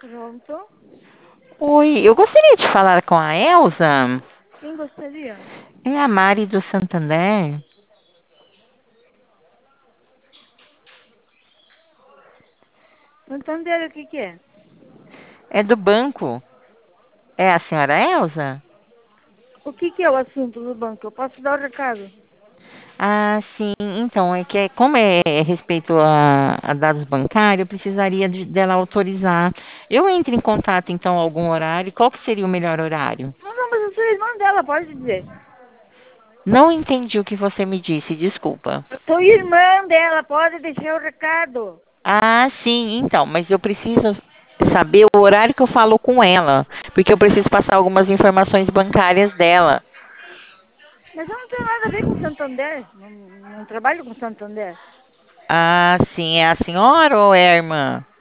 Pronto. Oi, eu gostaria de falar com a Elsa. Quem gostaria? É a Mari do Santander. Santander, o que que é? É do banco. É a senhora Elsa? O que que é o assunto do banco? Eu posso dar o recado? Ah, sim. Então, é que como é respeito a dados bancários, eu precisaria dela autorizar. Eu entro em contato, então, algum horário. Qual que seria o melhor horário? Não, não, mas eu sou irmã dela, pode dizer. Não entendi o que você me disse, desculpa. Eu sou irmã dela, pode deixar o recado. Ah, sim, então, mas eu preciso saber o horário que eu falo com ela, porque eu preciso passar algumas informações bancárias dela. Mas eu não tenho nada a ver com Santander. Não, não trabalho com Santander. Ah, sim, é a senhora ou é a irmã?